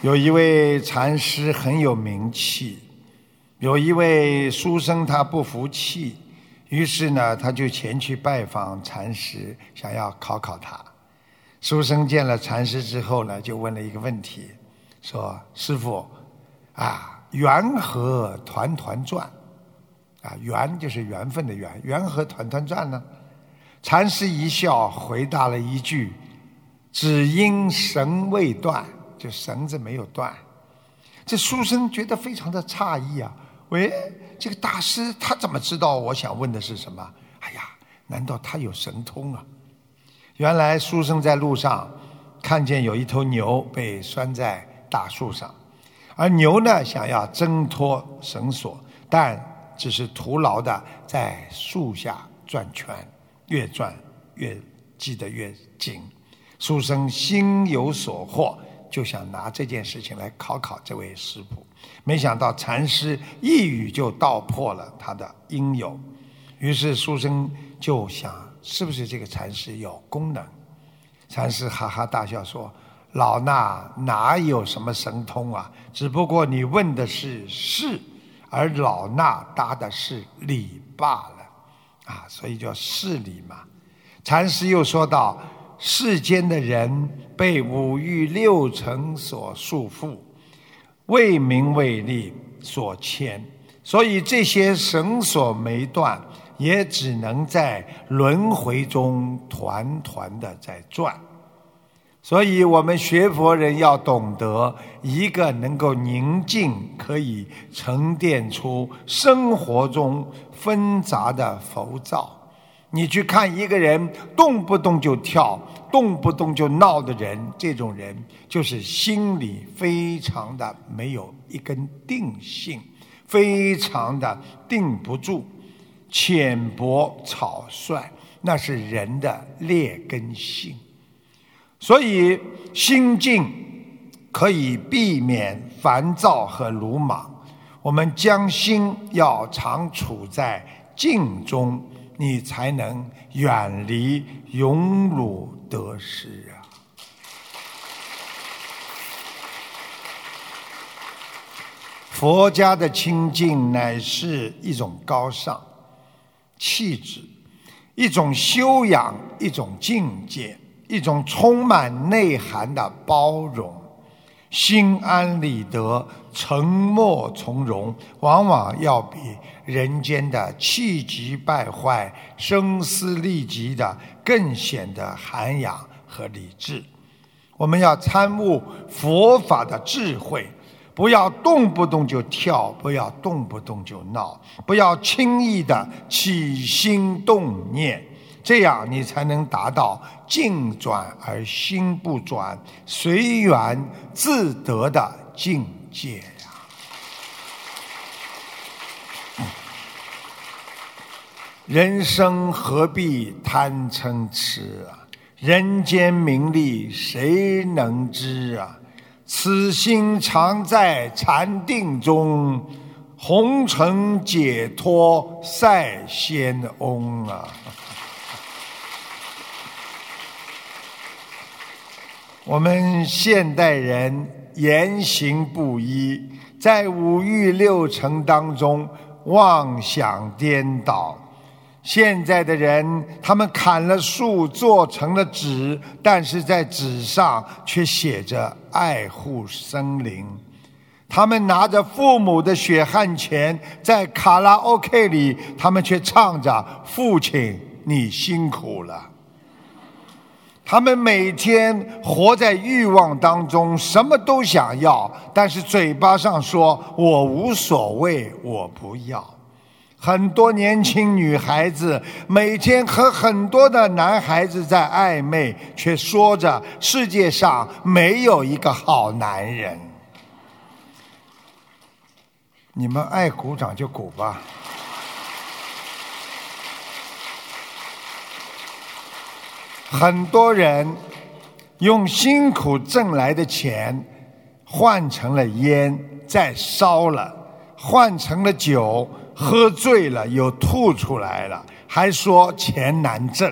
有一位禅师很有名气，有一位书生他不服气，于是呢他就前去拜访禅师，想要考考他。书生见了禅师之后呢，就问了一个问题，说：师父啊，缘何团团转？缘就是缘分的缘，缘何团团转呢？禅师一笑，回答了一句：只因绳未断，就绳子没有断。这书生觉得非常的诧异啊，喂，这个大师他怎么知道我想问的是什么？哎呀，难道他有神通啊？原来书生在路上看见有一头牛被拴在大树上，而牛呢想要挣脱绳索，但只是徒劳的在树下转圈，越转越系得越紧。书生心有所获，就想拿这件事情来考考这位师父。没想到禅师一语就道破了他的因由，于是书生就想，是不是这个禅师有功能？禅师哈哈大笑说：老衲哪有什么神通啊，只不过你问的是事，而老衲答的是理罢了所以叫事理嘛。禅师又说道：世间的人被五欲六尘所束缚，为名为利所牵，所以这些绳索没断，也只能在轮回中团团的在转。所以我们学佛人要懂得，一个能够宁静，可以沉淀出生活中纷杂的浮躁。你去看一个人动不动就跳，动不动就闹的人，这种人就是心里非常的没有一根定性，非常的定不住，浅薄草率，那是人的劣根性。所以心静可以避免烦躁和鲁莽，我们将心要常处在静中，你才能远离荣辱得失啊。佛家的清净乃是一种高尚气质，一种修养，一种境界，一种充满内涵的包容。心安理得，沉默从容，往往要比人间的气急败坏、声嘶力竭的更显得涵养和理智。我们要参悟佛法的智慧，不要动不动就跳，不要动不动就闹，不要轻易的起心动念，这样你才能达到静转而心不转，随缘自得的境界呀。人生何必贪嗔痴啊？人间名利谁能知啊？此心常在禅定中，红尘解脱赛仙翁啊！我们现代人言行不一，在五欲六尘当中妄想颠倒。现在的人，他们砍了树做成了纸，但是在纸上却写着爱护森林。他们拿着父母的血汗钱，在卡拉 OK 里，他们却唱着父亲你辛苦了。他们每天活在欲望当中，什么都想要，但是嘴巴上说我无所谓，我不要。很多年轻女孩子每天和很多的男孩子在暧昧，却说着世界上没有一个好男人。你们爱鼓掌就鼓吧。很多人用辛苦挣来的钱换成了烟，再烧了；换成了酒，喝醉了又吐出来了，还说钱难挣。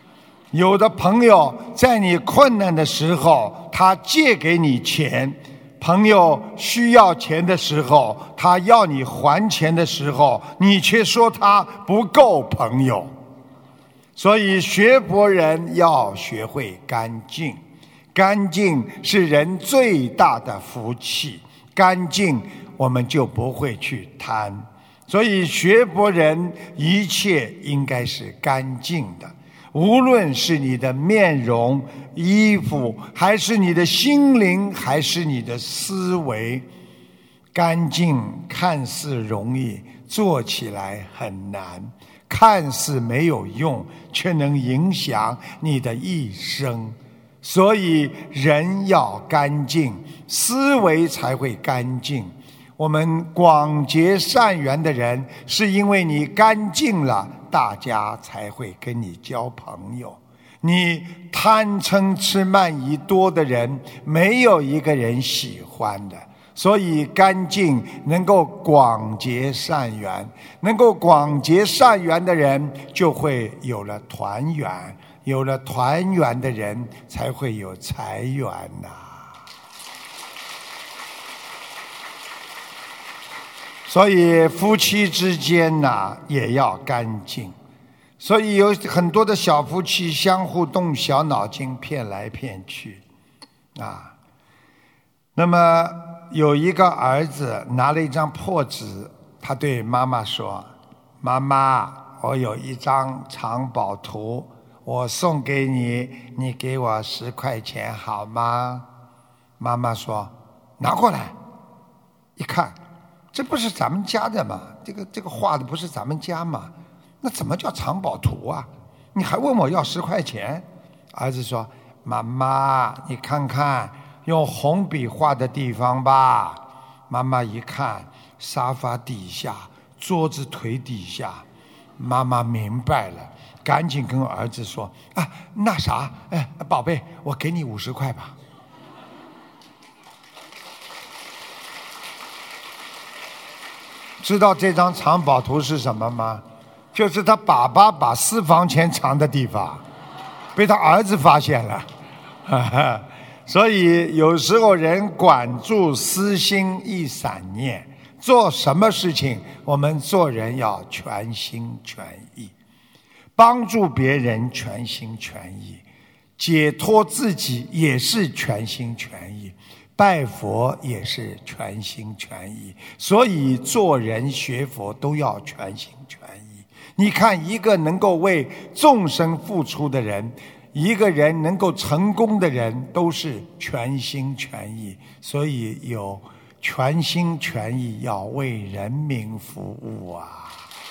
有的朋友在你困难的时候，他借给你钱， 朋友需要钱的时候，他要你还钱的时候，你却说他不够朋友。所以学佛人要学会干净，干净是人最大的福气，干净我们就不会去贪。所以学佛人一切应该是干净的，无论是你的面容、衣服，还是你的心灵，还是你的思维，干净看似容易，做起来很难，看似没有用，却能影响你的一生。所以人要干净，思维才会干净。我们广结善缘的人，是因为你干净了，大家才会跟你交朋友。你贪嗔痴慢疑多的人，没有一个人喜欢的。所以干净能够广结善缘，能够广结善缘的人，就会有了团圆，有了团圆的人，才会有财源呐。所以夫妻之间呐，也要干净。所以有很多的小夫妻相互动小脑筋，骗来骗去啊。那么有一个儿子拿了一张破纸，他对妈妈说：妈妈，我有一张藏宝图，我送给你，你给我10块钱好吗？妈妈说：拿过来。一看，这不是咱们家的吗？这个画的不是咱们家吗？那怎么叫藏宝图啊？你还问我要10块钱？儿子说：妈妈，你看看用红笔画的地方吧。妈妈一看，沙发底下、桌子腿底下。妈妈明白了，赶紧跟儿子说：啊，那啥，宝贝，我给你50块吧。知道这张藏宝图是什么吗？就是他爸爸把私房钱藏的地方，被他儿子发现了。所以有时候人管住私心一散念，做什么事情我们做人要全心全意，帮助别人全心全意，解脱自己也是全心全意，拜佛也是全心全意。所以做人学佛都要全心全意。你看一个能够为众生付出的人，一个人能够成功的人，都是全心全意。所以有全心全意要为人民服务啊。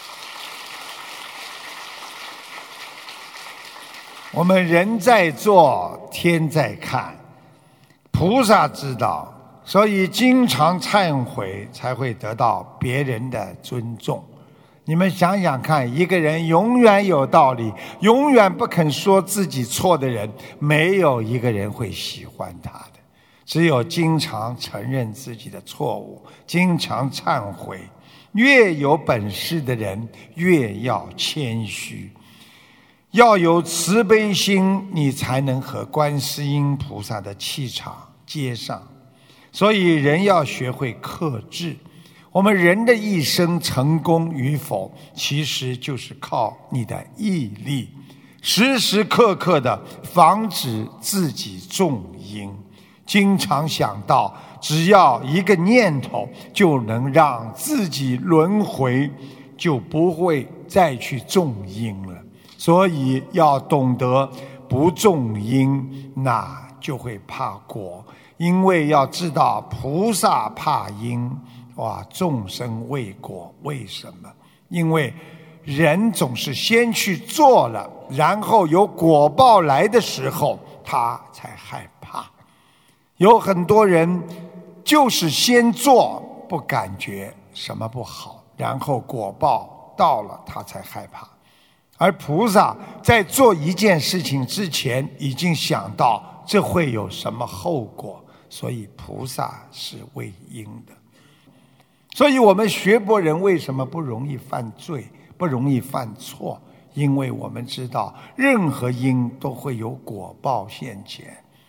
我们人在做，天在看，菩萨知道，所以经常忏悔，才会得到别人的尊重。你们想想看，一个人永远有道理，永远不肯说自己错的人，没有一个人会喜欢他的。只有经常承认自己的错误，经常忏悔，越有本事的人越要谦虚，要有慈悲心，你才能和观世音菩萨的气场接上。所以人要学会克制。我们人的一生成功与否，其实就是靠你的毅力，时时刻刻的防止自己种因。经常想到，只要一个念头就能让自己轮回，就不会再去种因了。所以要懂得不种因，那就会怕果。因为要知道菩萨怕因，众生畏果。为什么？因为人总是先去做了，然后有果报来的时候，他才害怕。有很多人就是先做，不感觉什么不好，然后果报到了，他才害怕。而菩萨在做一件事情之前，已经想到这会有什么后果，所以菩萨是畏因的。所以我们学佛人为什么不容易犯罪，不容易犯错？因为我们知道任何因都会有果报现前。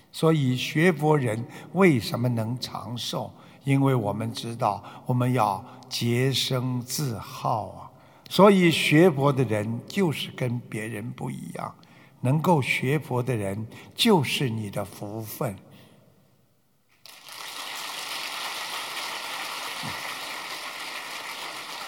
所以学佛人为什么能长寿？因为我们知道我们要洁身自好啊。所以学佛的人就是跟别人不一样，能够学佛的人就是你的福分。